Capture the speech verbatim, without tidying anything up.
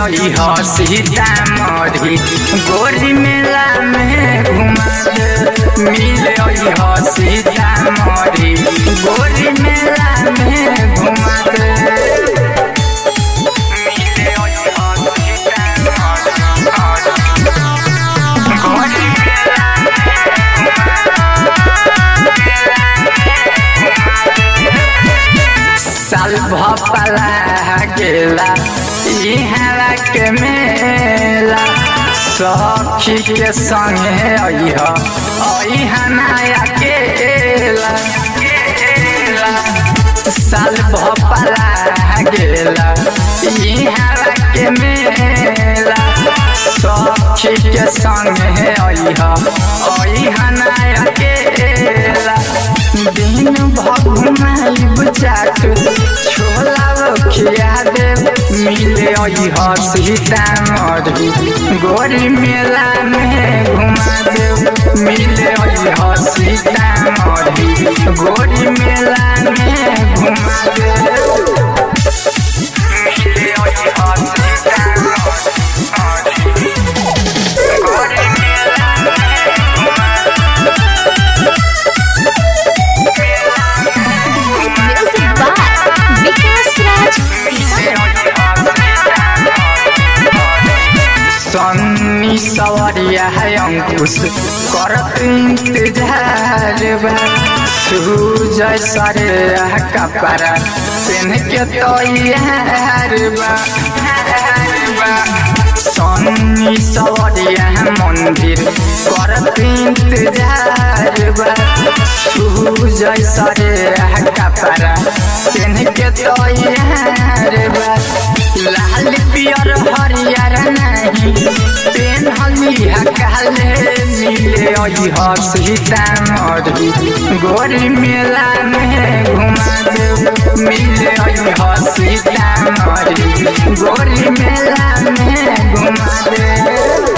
अइहा सीतामढ़ी गोरी मेला में घुमा दे। मिले अइहा सीतामढ़ी गोरी मेला में घुमा दे। मिले अइहा सीतामढ़ी गोरी मेला साल भपला गेला इहरा के मेला सखी के संगे अइहा अइहा नया केला साल भपला गेला इहरा के मेला सखी के संगे अइहा अइहा नया केला दिन भगुमाइब चाट छोला खिया दे। मिले अइहा सीतामढ़ी गोरी मेला में घुमा दे। मिले अइहा सीतामढ़ी गोरी मेला में घुमा दे। मिले अइहा सीतामढ़ी गोरी मेला में सन्नी सवरिया है अंकुश करत इंतजार बा। सूजय सरे कपड़ा पेन के तैयार बा। सन्नी सवरिया मंदिर करत इंतजार बा। सूजय सरे कपड़ा पेन के तैयार बा। लाल पियर हरियर नहीं पेन्हलिया काले। मिले अइहा सीतामढ़ी गोरी मेला में घुमा दे। मिले अइहा सीतामढ़ी गोरी मेला में घुमा दे।